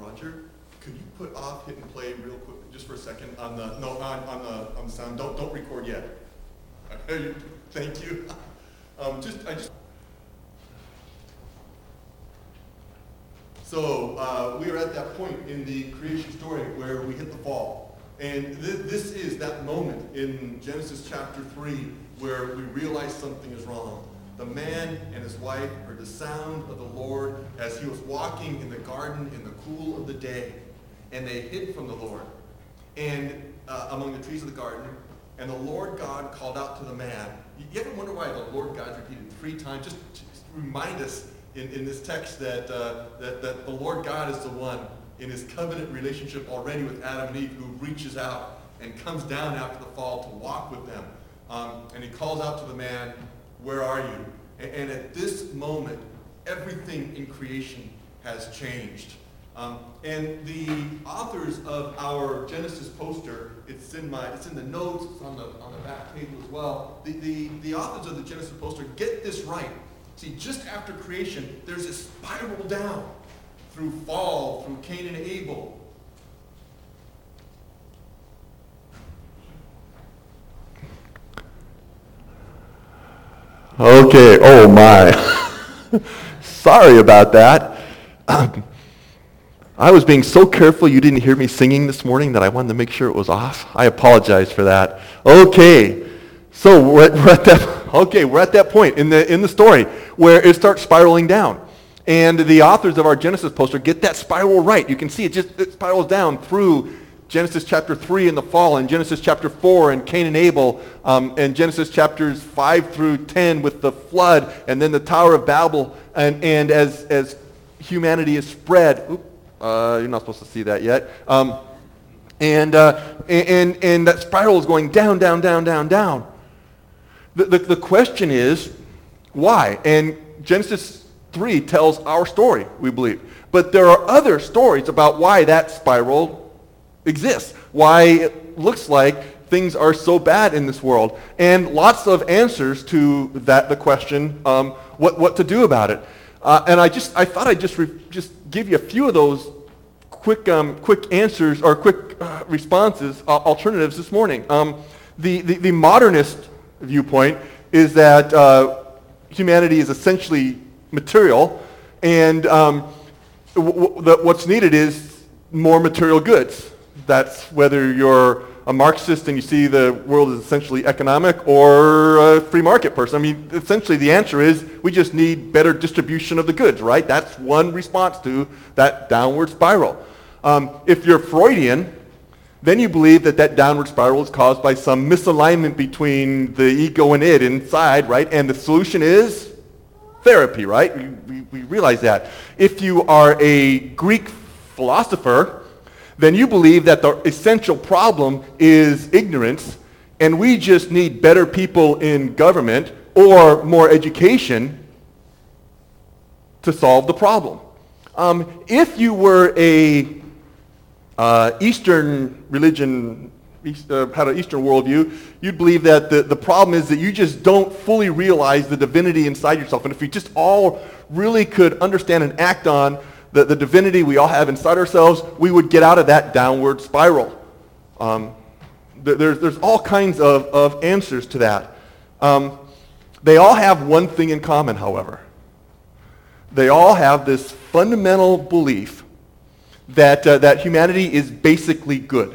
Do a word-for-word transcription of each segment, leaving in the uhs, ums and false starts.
Roger, could you put off hit and play real quick, just for a second, on the no on, on the on the sound? Don't don't record yet. Thank you. Um, just I just. So uh, we are at that point in the creation story where we hit the fall, and th- this is that moment in Genesis chapter three where we realize something is wrong. The man and his wife heard the sound of the Lord as he was walking in the garden in the cool of the day, and they hid from the Lord and uh, among the trees of the garden. And the Lord God called out to the man. You ever wonder why the Lord God repeated three times? Just to remind us in, in this text that, uh, that that the Lord God is the one in his covenant relationship already with Adam and Eve who reaches out and comes down after the fall to walk with them. Um, and he calls out to the man, "Where are you?" And, and at this moment, everything in creation has changed. Um, and the authors of our Genesis poster, it's in my, it's in the notes, it's on the on the back table as well. The, the the authors of the Genesis poster get this right. See, just after creation, there's a spiral down through fall, through Cain and Abel. Okay, oh my. Sorry about that. I was being so careful you didn't hear me singing this morning that I wanted to make sure it was off. I apologize for that. Okay, so we're at, we're at that. Okay, we're at that point in the in the story where it starts spiraling down, and the authors of our Genesis poster get that spiral right. You can see it just it spirals down through Genesis chapter three in the fall, and Genesis chapter four and Cain and Abel, um, and Genesis chapters five through ten with the flood, and then the Tower of Babel, and and as as humanity is spread. Oops, Uh, you're not supposed to see that yet. Um, and, uh, and, and that spiral is going down, down, down, down, down. The, the, the question is, why? And Genesis three tells our story, we believe. But there are other stories about why that spiral exists, why it looks like things are so bad in this world, and lots of answers to that, the question, um, what, what to do about it. Uh, and I just, I thought I'd just, re- just give you a few of those quick, um, quick answers or quick uh, responses, uh, alternatives this morning. Um, the, the, the modernist viewpoint is that uh, humanity is essentially material, and um, w- w- the, what's needed is more material goods. That's whether you're a Marxist and you see the world as essentially economic, or a free market person. I mean, essentially the answer is we just need better distribution of the goods, right? That's one response to that downward spiral. Um, if you're Freudian, then you believe that that downward spiral is caused by some misalignment between the ego and it inside, right? And the solution is therapy, right? We, we, we realize that. If you are a Greek philosopher, then you believe that the essential problem is ignorance, and we just need better people in government or more education to solve the problem. Um, if you were a uh, Eastern religion, East, uh, had an Eastern worldview, you'd believe that the, the problem is that you just don't fully realize the divinity inside yourself. And if we just all really could understand and act on The, the divinity we all have inside ourselves, we would get out of that downward spiral. Um, th- there's, there's all kinds of, of answers to that. Um, they all have one thing in common, however. They all have this fundamental belief that, uh, that humanity is basically good.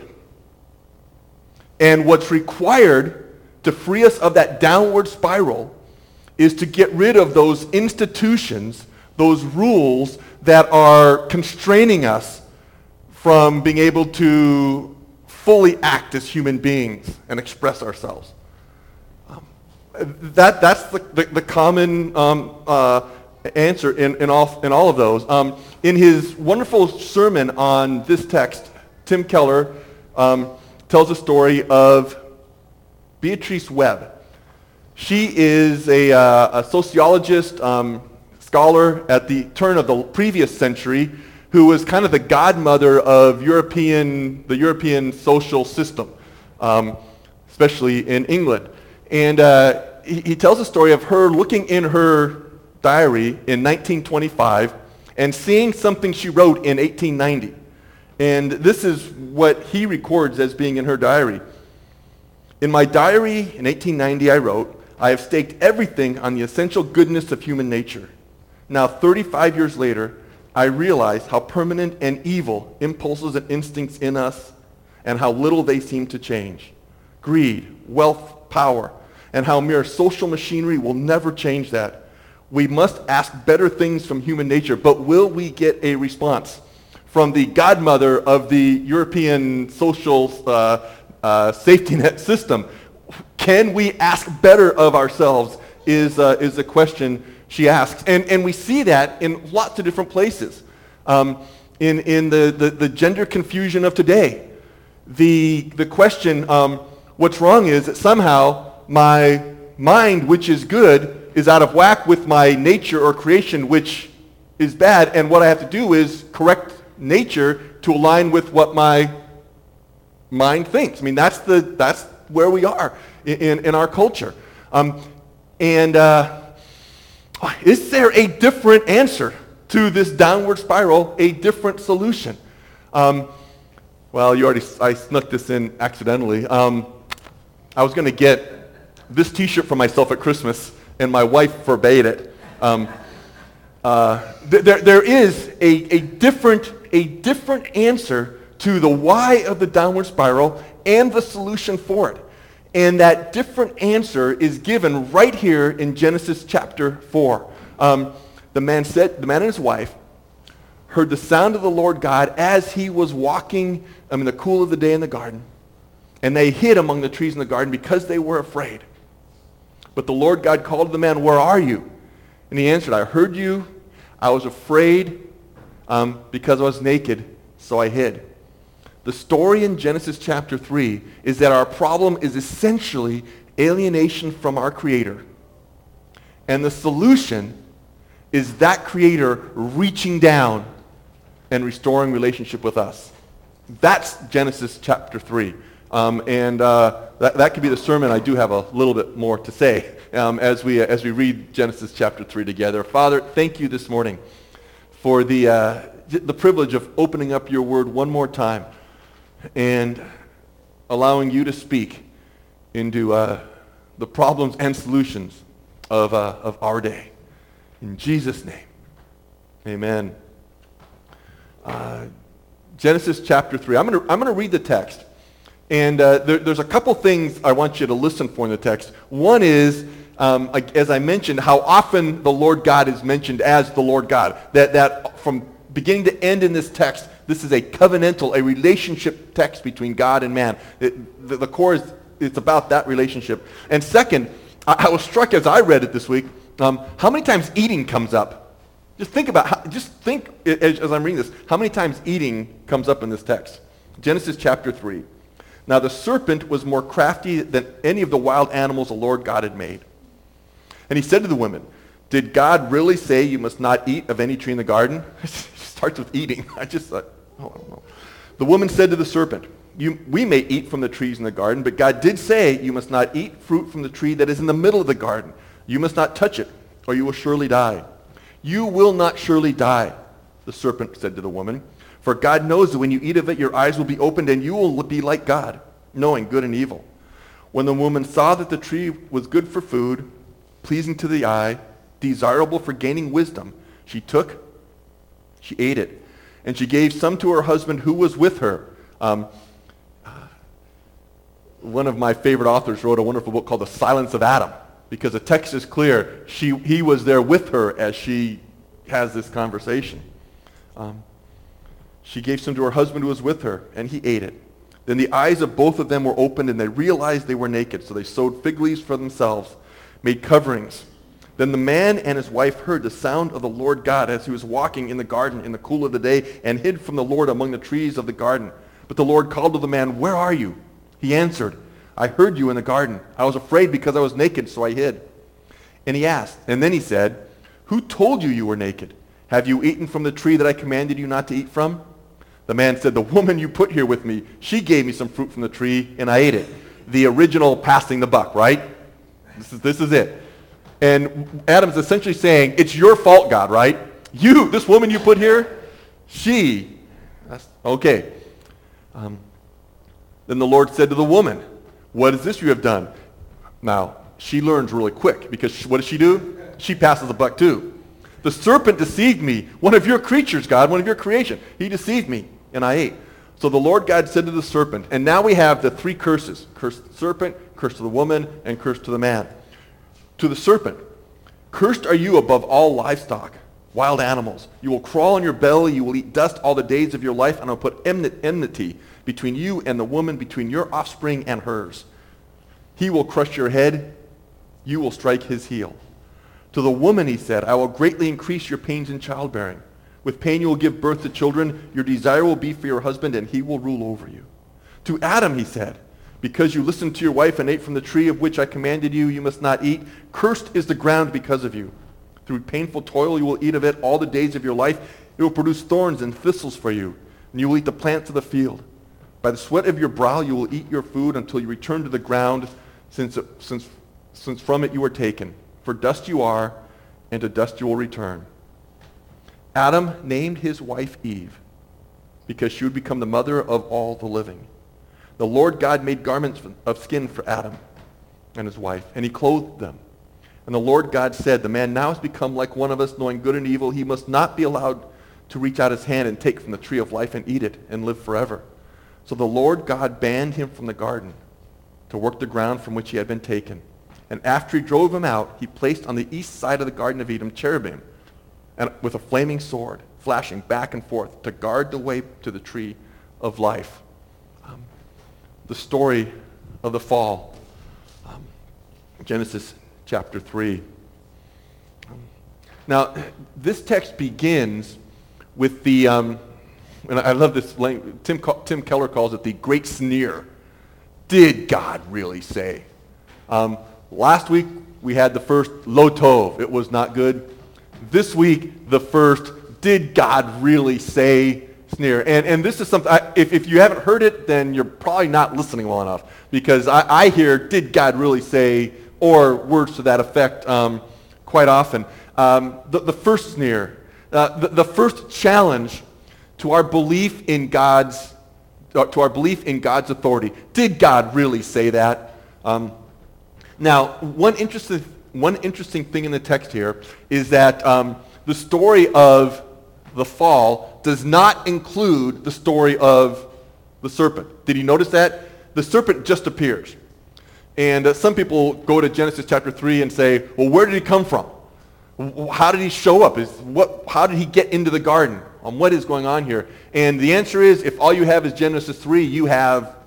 And what's required to free us of that downward spiral is to get rid of those institutions, those rules that are constraining us from being able to fully act as human beings and express ourselves. Um, that, that's the, the, the common um, uh, answer in, in, all, in all of those. Um, in his wonderful sermon on this text, Tim Keller um, tells a story of Beatrice Webb. She is a, uh, a sociologist, um, scholar at the turn of the previous century, who was kind of the godmother of European, the European social system, um, especially in England. And uh, he, he tells a story of her looking in her diary in nineteen twenty-five and seeing something she wrote in eighteen ninety. And this is what he records as being in her diary. In my diary in eighteen ninety, I wrote, I have staked everything on the essential goodness of human nature. Now, thirty-five years later, I realize how permanent and evil impulses and instincts in us and how little they seem to change. Greed, wealth, power, and how mere social machinery will never change that. We must ask better things from human nature, but will we get a response from the godmother of the European social uh, uh, safety net system? Can we ask better of ourselves is, uh, is the question she asks. And, and we see that in lots of different places. Um, in in the, the, the gender confusion of today, the, the question, um, what's wrong is that somehow my mind, which is good, is out of whack with my nature or creation, which is bad, and what I have to do is correct nature to align with what my mind thinks. I mean, that's the that's where we are in, in our culture. Um, and uh, is there a different answer to this downward spiral, a different solution? Um, well, you already, I snuck this in accidentally. Um, I was going to get this t-shirt for myself at Christmas, and my wife forbade it. Um, uh, th- there, there is a, a different, a different answer to the why of the downward spiral and the solution for it. And that different answer is given right here in Genesis chapter four. Um, the man said, the man and his wife heard the sound of the Lord God as he was walking um, in the cool of the day in the garden. And they hid among the trees in the garden because they were afraid. But the Lord God called to the man, where are you? And he answered, I heard you. I was afraid um, because I was naked, so I hid. The story in Genesis chapter three is that our problem is essentially alienation from our Creator. And the solution is that Creator reaching down and restoring relationship with us. That's Genesis chapter three. Um, and uh, that, that could be the sermon. I do have a little bit more to say um, as we as we read Genesis chapter three together. Father, thank you this morning for the uh, the privilege of opening up your word one more time and allowing you to speak into uh, the problems and solutions of, uh, of our day. In Jesus' name, amen. Uh, Genesis chapter three. I'm going to I'm going to read the text. And uh, there, there's a couple things I want you to listen for in the text. One is, um, as I mentioned, how often the Lord God is mentioned as the Lord God. That, that from beginning to end in this text, this is a covenantal, a relationship text between God and man. It, the, the core is it's about that relationship. And second, I, I was struck as I read it this week, um, how many times eating comes up. Just think about, how, just think as, as I'm reading this, how many times eating comes up in this text. Genesis chapter three. Now the serpent was more crafty than any of the wild animals the Lord God had made. And he said to the woman, did God really say you must not eat of any tree in the garden? It starts with eating. I just thought, oh, I don't know. The woman said to the serpent, you, we may eat from the trees in the garden, but God did say you must not eat fruit from the tree that is in the middle of the garden. You must not touch it, or you will surely die. You will not surely die, the serpent said to the woman. For God knows that when you eat of it, your eyes will be opened, and you will be like God, knowing good and evil. When the woman saw that the tree was good for food, pleasing to the eye, desirable for gaining wisdom, she took, she ate it, and she gave some to her husband who was with her. Um, one of my favorite authors wrote a wonderful book called The Silence of Adam, because the text is clear. She, he was there with her as she has this conversation. Um, She gave some to her husband who was with her, and he ate it. Then the eyes of both of them were opened, and they realized they were naked. So they sewed fig leaves for themselves, made coverings. Then the man and his wife heard the sound of the Lord God as he was walking in the garden in the cool of the day, and hid from the Lord among the trees of the garden. But the Lord called to the man, where are you? He answered, I heard you in the garden. I was afraid because I was naked, so I hid. And he asked, and then he said, who told you you were naked? Have you eaten from the tree that I commanded you not to eat from? The man said, the woman you put here with me, she gave me some fruit from the tree, and I ate it. The original passing the buck, right? This is, this is it. And Adam's essentially saying, it's your fault, God, right? You, this woman you put here, she That's, okay. Um, then the Lord said to the woman, what is this you have done? Now, she learns really quick because she, what does she do? She passes the buck too. The serpent deceived me, one of your creatures, God, one of your creation. He deceived me, and I ate. So the Lord God said to the serpent, and now we have the three curses. Curse to the serpent, curse to the woman, and curse to the man. To the serpent, cursed are you above all livestock, wild animals. You will crawl on your belly, you will eat dust all the days of your life, and I'll put enmity between you and the woman, between your offspring and hers. He will crush your head, you will strike his heel. To the woman he said, I will greatly increase your pains in childbearing. With pain you will give birth to children. Your desire will be for your husband, and he will rule over you. To Adam he said, because you listened to your wife and ate from the tree of which I commanded you, you must not eat. Cursed is the ground because of you. Through painful toil you will eat of it all the days of your life. It will produce thorns and thistles for you, and you will eat the plants of the field. By the sweat of your brow you will eat your food until you return to the ground, since, since, since from it you were taken. For dust you are, and to dust you will return. Adam named his wife Eve, because she would become the mother of all the living. The Lord God made garments of skin for Adam and his wife, and he clothed them. And the Lord God said, the man now has become like one of us, knowing good and evil. He must not be allowed to reach out his hand and take from the tree of life and eat it and live forever. So the Lord God banned him from the garden to work the ground from which he had been taken. And after he drove him out, he placed on the east side of the Garden of Eden cherubim and with a flaming sword, flashing back and forth to guard the way to the tree of life. Um, the story of the fall, um, Genesis chapter three. Um, now, this text begins with the, um, and I love this language, Tim, Tim Keller calls it the great sneer. Did God really say? Um, last week, we had the first lo tov. It was not good. This week, the first, did God really say sneer? And and this is something, I, if, if you haven't heard it, then you're probably not listening well enough. Because I, I hear, did God really say, or words to that effect um, quite often. Um, the, the first sneer, uh, the, the first challenge to our belief in God's, uh, to our belief in God's authority. Did God really say that? Um, now, one interesting One interesting thing in the text here is that um, the story of the fall does not include the story of the serpent. Did you notice that? The serpent just appears. And uh, some people go to Genesis chapter three and say, well, where did he come from? How did he show up? Is what? How did he get into the garden? Um, what is going on here? And the answer is, if all you have is Genesis three, you have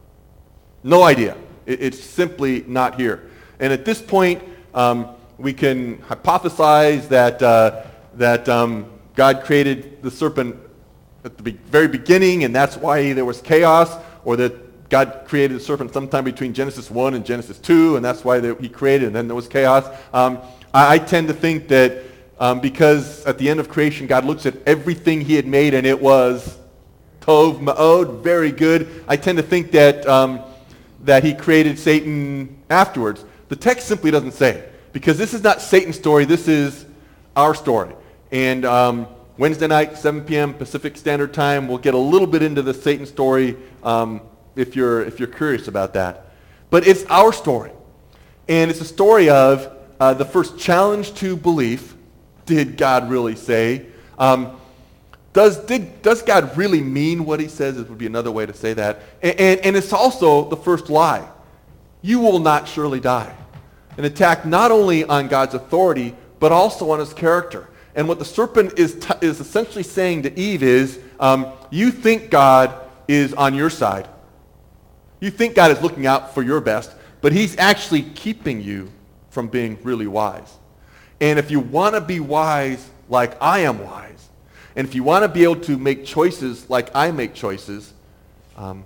no idea. It, it's simply not here. And at this point, Um, we can hypothesize that, uh, that um, God created the serpent at the be- very beginning, and that's why there was chaos, or that God created the serpent sometime between Genesis one and Genesis two, and that's why they, he created, and then there was chaos. Um, I, I tend to think that um, because at the end of creation, God looks at everything he had made, and it was tov ma'od, very good. I tend to think that, um, that he created Satan afterwards. The text simply doesn't say, because this is not Satan's story, this is our story. And um, Wednesday night, seven p.m. Pacific Standard Time, we'll get a little bit into the Satan story um, if you're if you're curious about that. But it's our story. And it's a story of uh, the first challenge to belief. Did God really say? Um, does, did, does God really mean what he says? It would be another way to say that. And, and, and it's also the first lie. You will not surely die. An attack not only on God's authority, but also on his character. And what the serpent is, t- is essentially saying to Eve is, um, you think God is on your side. You think God is looking out for your best, but he's actually keeping you from being really wise. And if you want to be wise like I am wise, and if you want to be able to make choices like I make choices, um,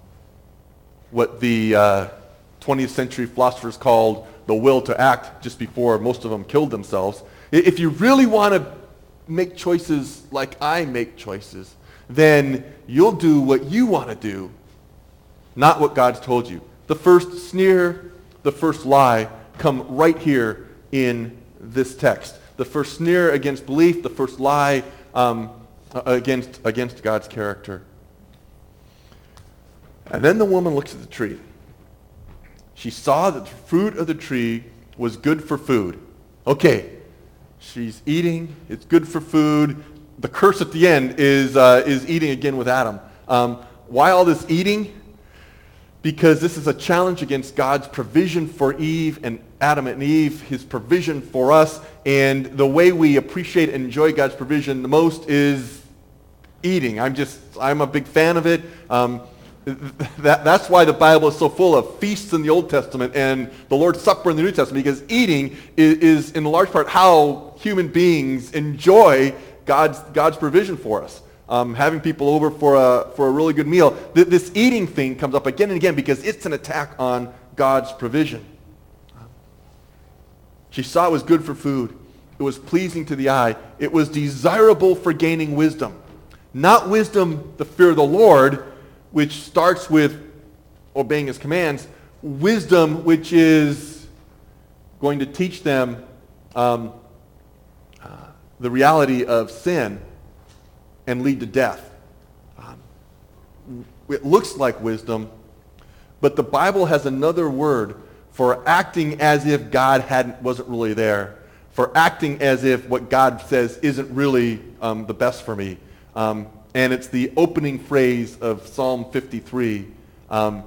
what the uh, twentieth century philosophers called the will to act just before most of them killed themselves. If you really want to make choices like I make choices, then you'll do what you want to do, not what God's told you. The first sneer, the first lie come right here in this text. The first sneer against belief, the first lie um, against, against God's character. And then the woman looks at the tree. She saw that the fruit of the tree was good for food. Okay, she's eating. It's good for food. The curse at the end is, uh, is eating again with Adam. Um, why all this eating? Because this is a challenge against God's provision for Eve and Adam and Eve, his provision for us. And the way we appreciate and enjoy God's provision the most is eating. I'm just, I'm a big fan of it. Um, that, that's why the Bible is so full of feasts in the Old Testament and the Lord's Supper in the New Testament, because eating is, is in large part how human beings enjoy God's, God's provision for us. Um, having people over for a, for a really good meal. Th- this eating thing comes up again and again because it's an attack on God's provision. She saw it was good for food. It was pleasing to the eye. It was desirable for gaining wisdom. Not wisdom, the fear of the Lord, which starts with obeying his commands. Wisdom, which is going to teach them um, uh, the reality of sin and lead to death. Um, it looks like wisdom, but the Bible has another word for acting as if God hadn't wasn't really there, for acting as if what God says isn't really um, the best for me. Um, and it's the opening phrase of Psalm fifty-three. Um,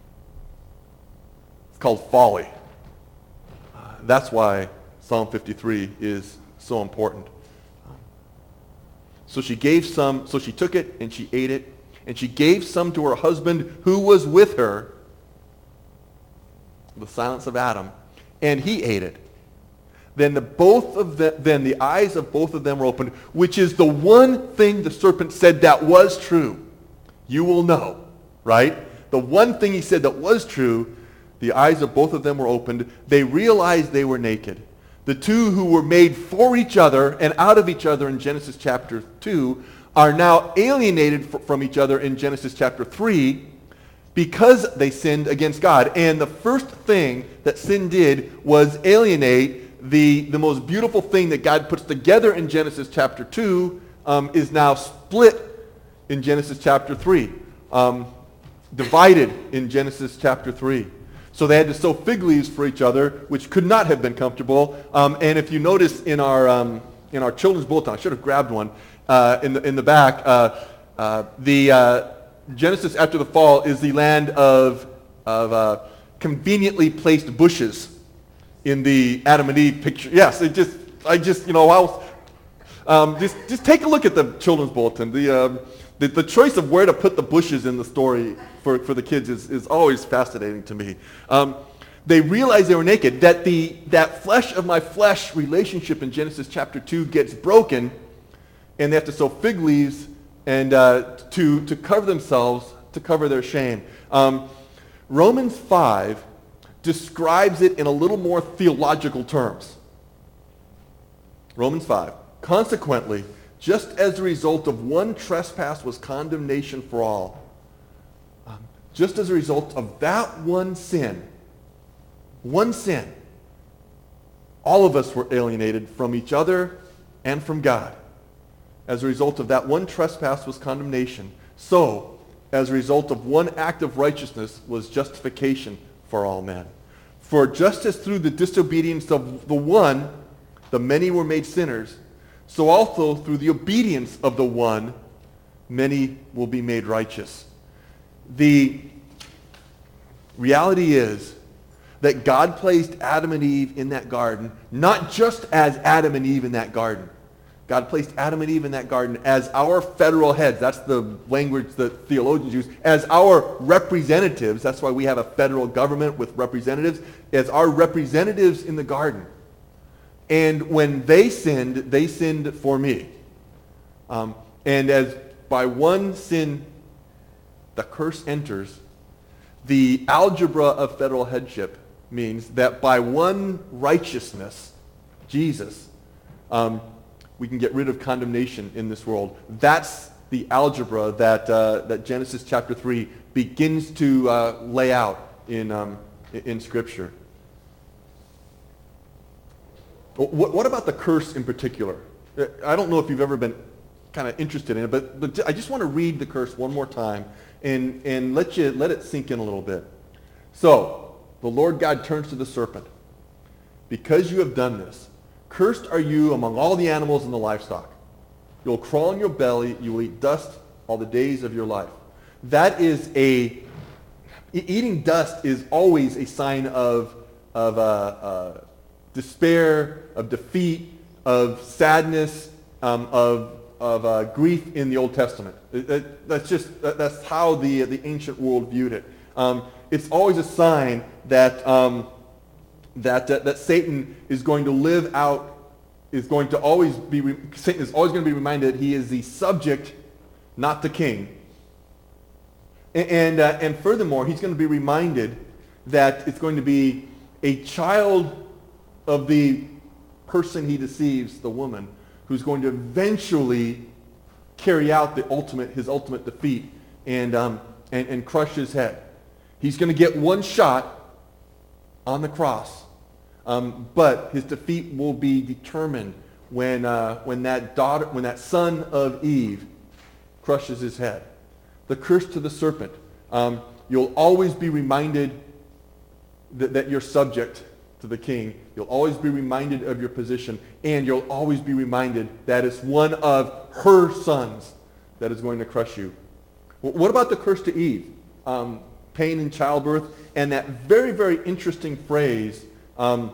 it's called folly. Uh, that's why Psalm fifty-three is so important. So she gave some, so she took it and she ate it, and she gave some to her husband who was with her, the silence of Adam, and he ate it. Then the both of the, then the eyes of both of them were opened, which is the one thing the serpent said that was true. You will know, right? The one thing he said that was true, the eyes of both of them were opened. They realized they were naked. The two who were made for each other and out of each other in Genesis chapter two are now alienated f- from each other in Genesis chapter three because they sinned against God. And the first thing that sin did was alienate the, the most beautiful thing that God puts together in Genesis chapter two um, is now split in Genesis chapter three, um, divided in Genesis chapter three. So they had to sew fig leaves for each other, which could not have been comfortable. Um, and if you notice in our um, in our children's bulletin, I should have grabbed one uh, in the in the back. Uh, uh, the uh, Genesis after the fall is the land of of uh, conveniently placed bushes in the Adam and Eve picture. Yes, it just I just you know I was, um, just just take a look at the children's bulletin. The um, The, the choice of where to put the bushes in the story for, for the kids is, is always fascinating to me. Um, they realized they were naked, that the that flesh of my flesh relationship in Genesis chapter two gets broken, and they have to sew fig leaves and uh, to, to cover themselves, to cover their shame. Um, Romans five describes it in a little more theological terms. Romans five. Consequently, just as a result of one trespass was condemnation for all, um, just as a result of that one sin, one sin, all of us were alienated from each other and from God. As a result of that one trespass was condemnation. So, as a result of one act of righteousness was justification for all men. For just as through the disobedience of the one, the many were made sinners, so also through the obedience of the one, many will be made righteous. The reality is that God placed Adam and Eve in that garden, not just as Adam and Eve in that garden. God placed Adam and Eve in that garden as our federal heads. That's the language that theologians use. As our representatives. That's why we have a federal government with representatives. As our representatives in the garden. And when they sinned, they sinned for me. Um, and as by one sin the curse enters, the algebra of federal headship means that by one righteousness, Jesus, um, we can get rid of condemnation in this world. That's the algebra that uh, that Genesis chapter three begins to uh, lay out in um, in Scripture. What, what about the curse in particular? I don't know if you've ever been kind of interested in it, but, but I just want to read the curse one more time and, and let, you, let it sink in a little bit. So, the Lord God turns to the serpent. Because you have done this, cursed are you among all the animals and the livestock. You'll crawl on your belly, you will eat dust all the days of your life. That is a, e- eating dust is always a sign of, of uh, uh, despair, of defeat, of sadness, um, of, of uh, grief in the Old Testament. It, it, that's just, that, that's how the, the ancient world viewed it. Um, it's always a sign that, um, that, that, that Satan is going to live out, is going to always be, Satan is always going to be reminded that he is the subject, not the king. And, and, uh, and furthermore, he's going to be reminded that it's going to be a child of the person he deceives, the woman, who's going to eventually carry out the ultimate, his ultimate defeat and, um, and, and crush his head. He's going to get one shot on the cross, um, but his defeat will be determined when, uh, when that daughter, when that son of Eve crushes his head. The curse to the serpent. Um, you'll always be reminded that, that you're subject to the king. You'll always be reminded of your position, and you'll always be reminded that it's one of her sons that is going to crush you. W- what about the curse to Eve? Um, pain in childbirth, and that very, very interesting phrase, um,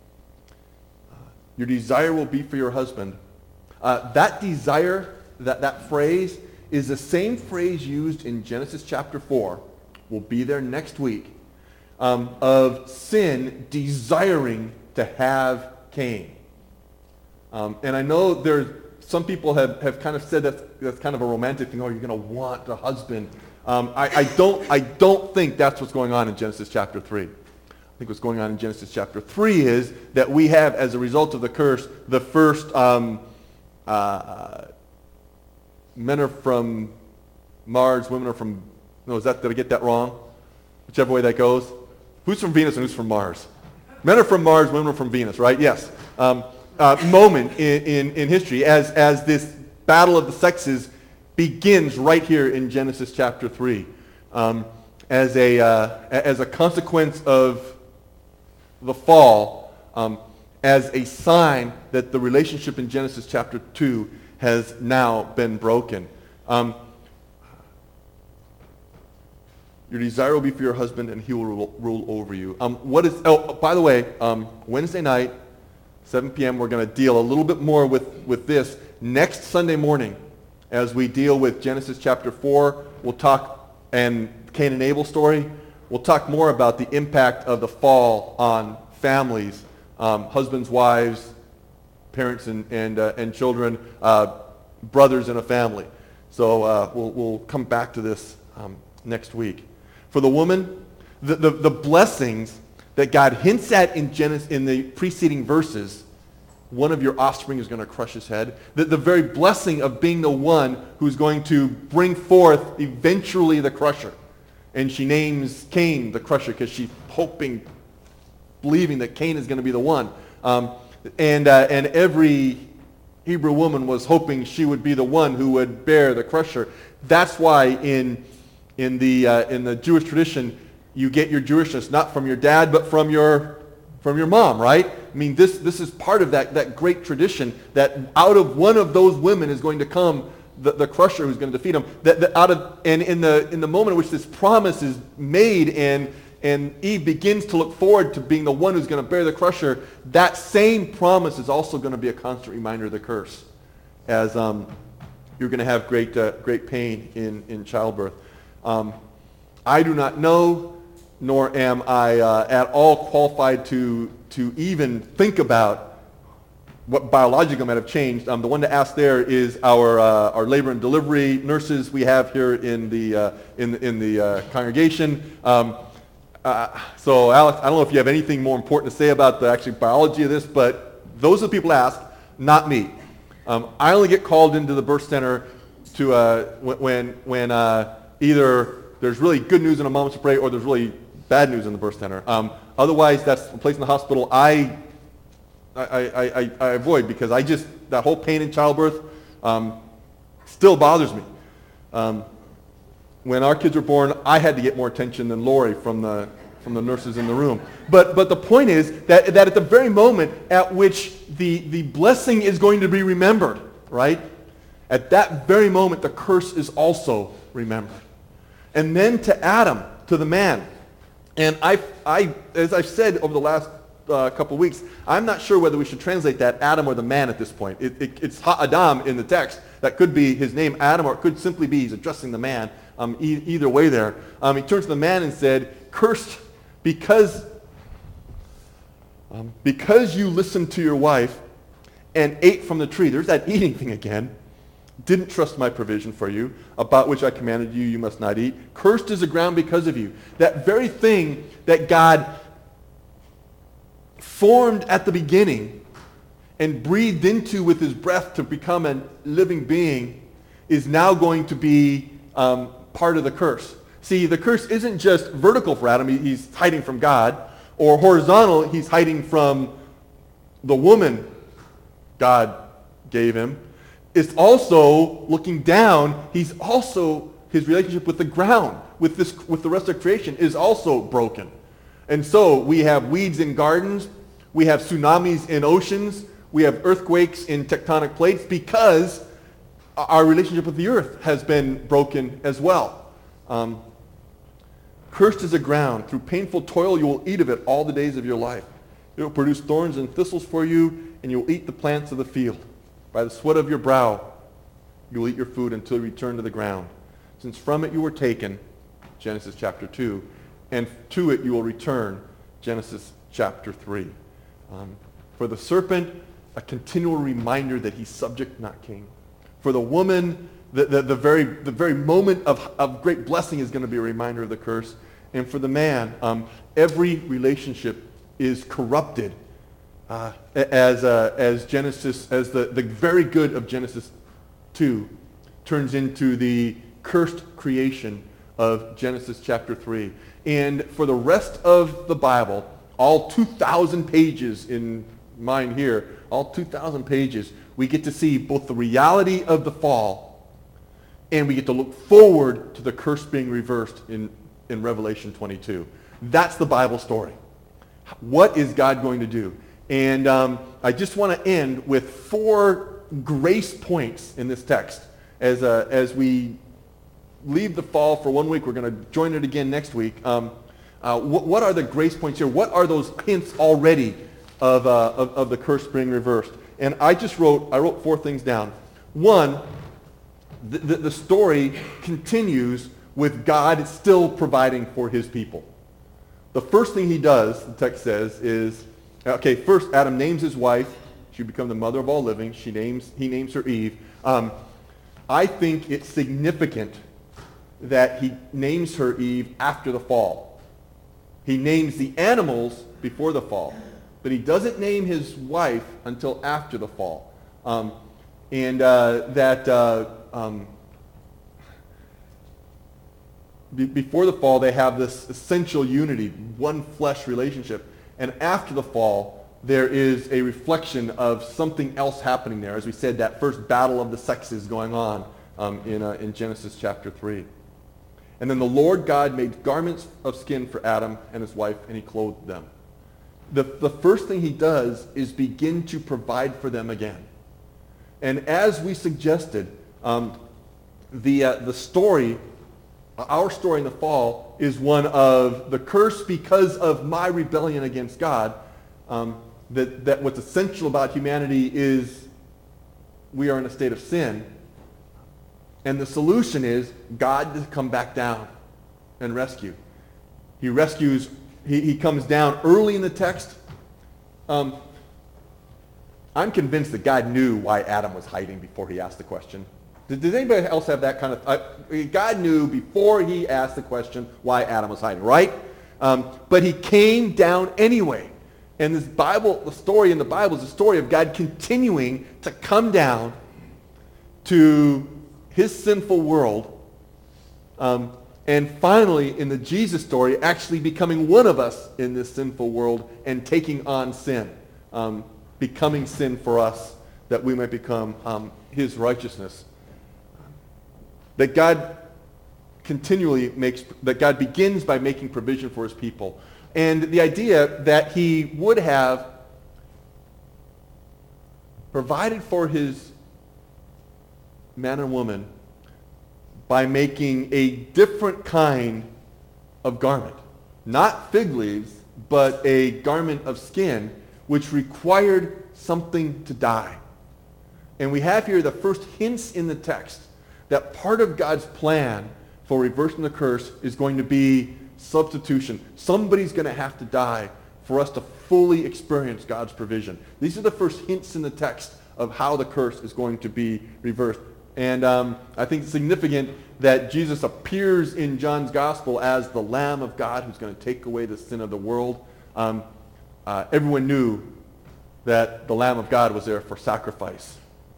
your desire will be for your husband. Uh, that desire, that, that phrase, is the same phrase used in Genesis chapter four. We'll be there next week. Um, of sin desiring to have Cain. Um, and I know there's some people have, have kind of said that that's kind of a romantic thing. Oh, you're going to want a husband. Um, I, I don't I don't think that's what's going on in Genesis chapter three. I think what's going on in Genesis chapter three is that we have, as a result of the curse, the first um, uh, men are from Mars, women are from, no, is that, did I get that wrong? Whichever way that goes. Who's from Venus and who's from Mars? Men are from Mars, women are from Venus, right? Yes. Um, uh, moment in, in, in history as, as this battle of the sexes begins right here in Genesis chapter three. Um, as, a, uh, as a consequence of the fall, um, as a sign that the relationship in Genesis chapter two has now been broken. Um, Your desire will be for your husband, and he will rule, rule over you. Um, what is? Oh, by the way, um, Wednesday night, seven p.m., we're going to deal a little bit more with, with this. Next Sunday morning, as we deal with Genesis chapter four, we'll talk, and Cain and Abel story, we'll talk more about the impact of the fall on families, um, husbands, wives, parents, and, and, uh, and children, uh, brothers in a family. So uh, we'll, we'll come back to this um, next week. For the woman, the, the, the blessings that God hints at in Genesis, in the preceding verses, one of your offspring is going to crush his head. The, the very blessing of being the one who's going to bring forth eventually the crusher. And she names Cain the crusher because she's hoping, believing that Cain is going to be the one. Um, and, uh, and every Hebrew woman was hoping she would be the one who would bear the crusher. That's why in In the, uh, in the Jewish tradition, you get your Jewishness not from your dad, but from your, from your mom, right? I mean, this, this is part of that, that great tradition that out of one of those women is going to come the, the crusher who's going to defeat him. That, that out of, and in the, in the moment in which this promise is made and, and Eve begins to look forward to being the one who's going to bear the crusher, that same promise is also going to be a constant reminder of the curse, as um, you're going to have great, uh, great pain in, in childbirth. Um, I do not know, nor am I uh, at all qualified to to even think about what biologically might have changed. Um, the one to ask there is our uh, our labor and delivery nurses we have here in the uh, in in the uh, congregation. Um, uh, so, Alex, I don't know if you have anything more important to say about the actual biology of this, but those are the people ask, not me. Um, I only get called into the birth center to uh, when when. Uh, Either there's really good news in a Moments to Pray, or there's really bad news in the birth center. Um, otherwise, that's a place in the hospital I I, I, I, I avoid, because I just, that whole pain in childbirth um, still bothers me. Um, when our kids were born, I had to get more attention than Lori from the from the nurses in the room. But but the point is that, that at the very moment at which the, the blessing is going to be remembered, right? At that very moment, the curse is also remembered. And then to Adam, to the man. And I, I as I've said over the last uh, couple weeks, I'm not sure whether we should translate that Adam or the man at this point. It, it, it's Ha-Adam in the text. That could be his name, Adam, or it could simply be he's addressing the man. Um, e- either way there. Um, he turned to the man and said, cursed because, um, because you listened to your wife and ate from the tree. There's that eating thing again. Didn't trust my provision for you, about which I commanded you, you must not eat. Cursed is the ground because of you. That very thing that God formed at the beginning and breathed into with his breath to become a living being is now going to be um, part of the curse. See, the curse isn't just vertical for Adam, he, he's hiding from God, or horizontal, he's hiding from the woman God gave him. It's also looking down, he's also, his relationship with the ground, with this, with the rest of creation is also broken. And so we have weeds in gardens, we have tsunamis in oceans, we have earthquakes in tectonic plates because our relationship with the earth has been broken as well. Um, Cursed is the ground. Through painful toil you will eat of it all the days of your life. It will produce thorns and thistles for you, and you will eat the plants of the field. By the sweat of your brow you will eat your food until you return to the ground. Since from it you were taken, Genesis chapter two, and to it you will return, Genesis chapter three. Um, for the serpent, a continual reminder that he's subject, not king. For the woman, the, the, the, very, the very moment of, of great blessing is going to be a reminder of the curse. And for the man, um, every relationship is corrupted uh, as, uh, as Genesis, as the, the very good of Genesis two turns into the cursed creation of Genesis chapter three. And for the rest of the Bible, all two thousand pages in mine here, all two thousand pages, we get to see both the reality of the fall and we get to look forward to the curse being reversed in, in Revelation twenty-two. That's the Bible story. What is God going to do? And um, I just want to end with four grace points in this text. As, uh, as we leave the fall for one week, we're going to join it again next week. Um, uh, wh- what are the grace points here? What are those hints already of, uh, of, of the curse being reversed? And I just wrote, I wrote four things down. One, the, the, the story continues with God still providing for his people. The first thing he does, the text says, is, okay, first Adam names his wife. She becomes the mother of all living. She names, he names her Eve. Um, I think it's significant that he names her Eve after the fall. He names the animals before the fall, but he doesn't name his wife until after the fall. Um, and uh, that uh, um, be- before the fall, they have this essential unity, one flesh relationship. And after the fall, there is a reflection of something else happening there. As we said, that first battle of the sexes going on um, in, uh, in Genesis chapter three. And then the Lord God made garments of skin for Adam and his wife, and he clothed them. The, the first thing he does is begin to provide for them again. And as we suggested, um, the, uh, the story, our story in the fall, is one of the curse because of my rebellion against God. Um, that, that what's essential about humanity is we are in a state of sin. And the solution is God to come back down and rescue. He rescues, he, he comes down early in the text. Um, I'm convinced that God knew why Adam was hiding before he asked the question. Did, did anybody else have that kind of, uh, God knew before he asked the question why Adam was hiding, right? Um, but he came down anyway. And this Bible, the story in the Bible is the story of God continuing to come down to his sinful world, um, and finally, in the Jesus story, actually becoming one of us in this sinful world and taking on sin, um, becoming sin for us, that we might become um, his righteousness. That God continually makes, that God begins by making provision for his people. And the idea that he would have provided for his man and woman by making a different kind of garment. Not fig leaves, but a garment of skin, which required something to die. And we have here the first hints in the text that part of God's plan for reversing the curse is going to be substitution. Somebody's going to have to die for us to fully experience God's provision. These are the first hints in the text of how the curse is going to be reversed. And um, I think it's significant that Jesus appears in John's gospel as the Lamb of God who's going to take away the sin of the world. Um, uh, everyone knew that the Lamb of God was there for sacrifice.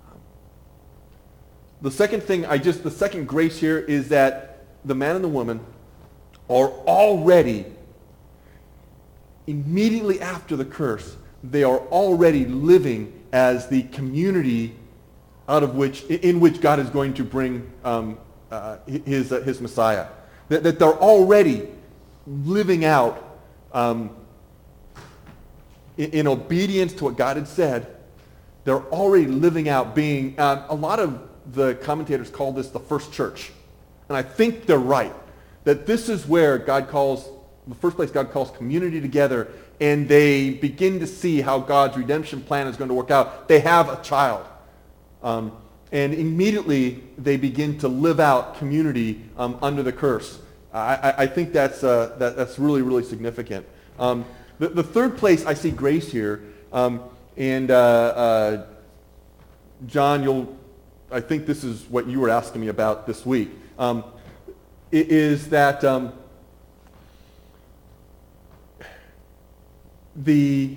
The second thing, I just, the second grace here is that the man and the woman are already, immediately after the curse, they are already living as the community out of which, in which God is going to bring um, uh, his, uh, his Messiah. That, that they're already living out um, in, in obedience to what God had said. They're already living out being, uh, a lot of the commentators call this the first church. And I think they're right. That this is where God calls, the first place God calls community together, and they begin to see how God's redemption plan is going to work out. They have a child. Um, and immediately they begin to live out community um, under the curse. I, I, I think that's, uh, that, that's really, really significant. Um, the, the third place I see grace here, um, and uh, uh, John, you'll, I think this is what you were asking me about this week, um, is that um, the,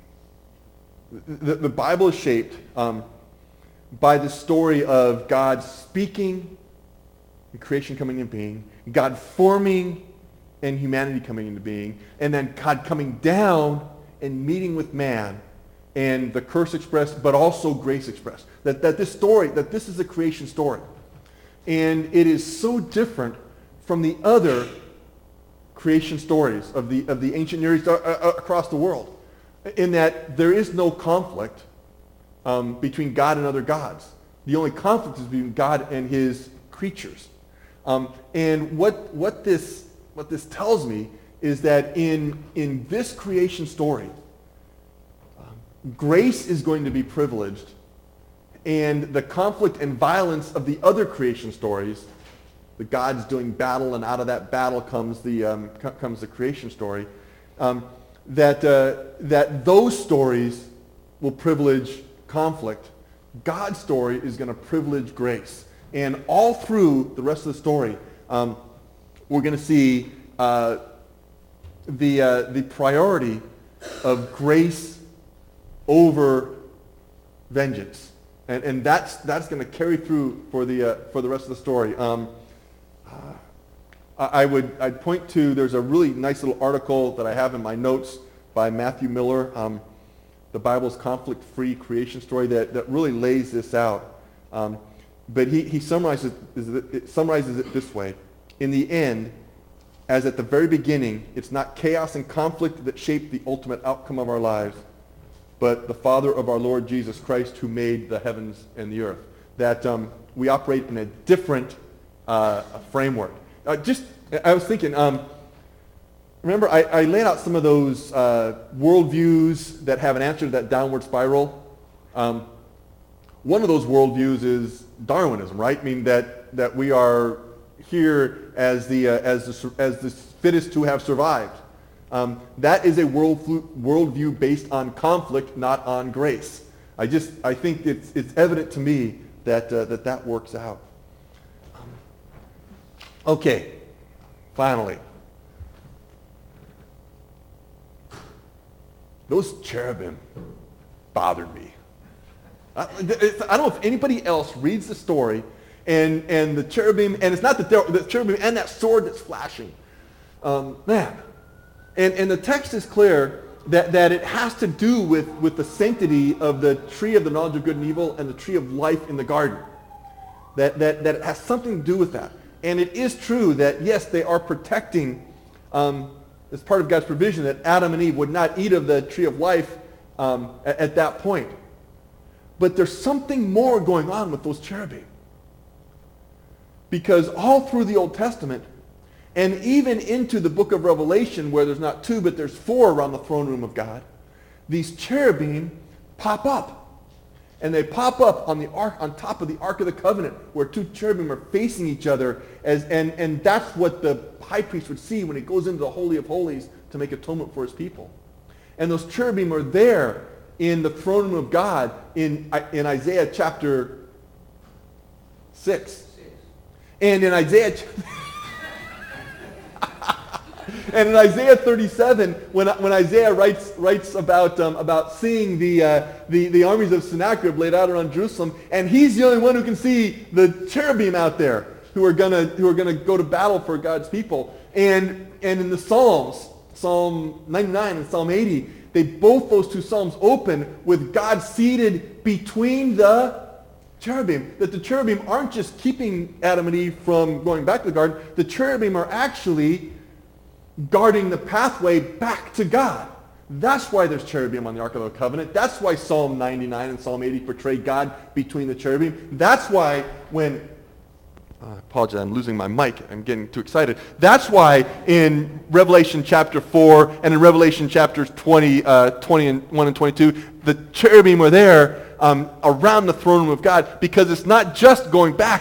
the, the Bible is shaped um, by the story of God speaking and creation coming into being, God forming and humanity coming into being, and then God coming down and meeting with man, and the curse expressed, but also grace expressed. That, that this story, that this is a creation story. And it is so different from the other creation stories of the, of the ancient Near East uh, uh, across the world, in that there is no conflict um, between God and other gods. The only conflict is between God and his creatures. Um, and what, what, this, what this tells me is that in, in this creation story, um, grace is going to be privileged, and the conflict and violence of the other creation stories, the gods doing battle, and out of that battle comes the, um, co- comes the creation story, um, that, uh, that those stories will privilege conflict. God's story is going to privilege grace. And all through the rest of the story, um, we're going to see uh, the, uh, the priority of grace over vengeance. And, and that's, that's going to carry through for the, uh, for the rest of the story. Um, uh, I would I'd point to, there's a really nice little article that I have in my notes by Matthew Miller, um, The Bible's Conflict-Free Creation Story, that, that really lays this out. Um, but he, he summarizes, it, summarizes it this way. In the end, as at the very beginning, it's not chaos and conflict that shape the ultimate outcome of our lives, but the Father of our Lord Jesus Christ, who made the heavens and the earth. That um, we operate in a different uh, framework. Uh, just, I was thinking, um, remember I, I laid out some of those uh, worldviews that have an answer to that downward spiral. Um, one of those worldviews is Darwinism, right? I mean that that we are here as the uh, as the as the fittest to have survived. Um, that is a world worldview based on conflict, not on grace. I just I think it's it's evident to me that uh, that that works out. Okay, finally, those cherubim bothered me. I, I don't know if anybody else reads the story, and and the cherubim, and it's not the, the cherubim and that sword that's flashing. Um, man, and and the text is clear that, that it has to do with, with the sanctity of the tree of the knowledge of good and evil and the tree of life in the garden. That that that it has something to do with that. And it is true that, yes, they are protecting, um, as part of God's provision, that Adam and Eve would not eat of the tree of life um, at, at that point. But there's something more going on with those cherubim. Because all through the Old Testament, and even into the book of Revelation, where there's not two, but there's four around the throne room of God, these cherubim pop up. And they pop up on the ark, on top of the Ark of the Covenant, where two cherubim are facing each other, as, and, and that's what the high priest would see when he goes into the Holy of Holies to make atonement for his people. And those cherubim are there in the throne room of God in, in Isaiah chapter six. And in Isaiah And in Isaiah thirty-seven, when, when Isaiah writes, writes about, um, about seeing the, uh, the, the armies of Sennacherib laid out around Jerusalem, and he's the only one who can see the cherubim out there who are gonna, who are gonna go to battle for God's people. And, and in the Psalms, Psalm ninety-nine and Psalm eighty, they both those two Psalms open with God seated between the cherubim. That the cherubim aren't just keeping Adam and Eve from going back to the garden. The cherubim are actually guarding the pathway back to God. That's why there's cherubim on the Ark of the Covenant. That's why Psalm ninety-nine and Psalm eighty portray God between the cherubim. That's why when, I apologize, I'm losing my mic. I'm getting too excited. That's why in Revelation chapter four and in Revelation chapters twenty, uh, twenty-one and twenty-two, the cherubim are there um, around the throne room of God, because it's not just going back.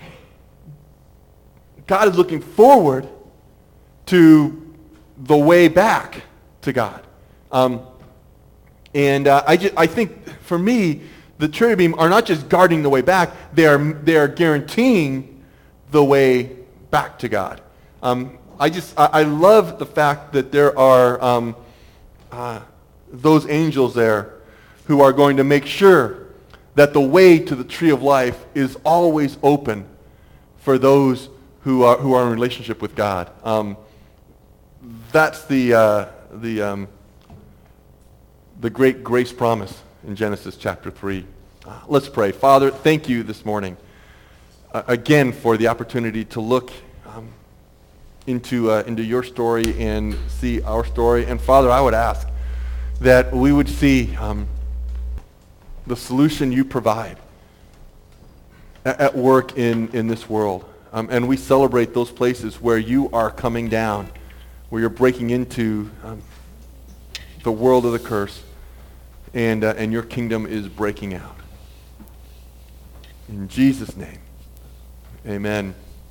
God is looking forward to the way back to God. Um, and uh, I, just, I think, for me, the cherubim are not just guarding the way back, they are, they are guaranteeing the way back to God. Um, I just, I, I love the fact that there are um, uh, those angels there who are going to make sure that the way to the tree of life is always open for those who are, who are in relationship with God. Um, That's the uh, the um, the great grace promise in Genesis chapter three. Uh, let's pray. Father, thank you this morning uh, again for the opportunity to look um, into uh, into your story and see our story. And Father, I would ask that we would see um, the solution you provide at, at work in in this world, um, and we celebrate those places where you are coming down, where you're breaking into um, the world of the curse, and uh, and your kingdom is breaking out. In Jesus' name, amen.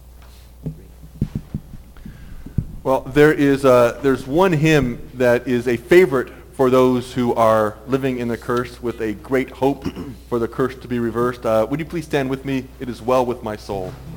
Well, there is a, there's one hymn that is a favorite for those who are living in the curse with a great hope for the curse to be reversed. Uh, would you please stand with me? It is well with my soul.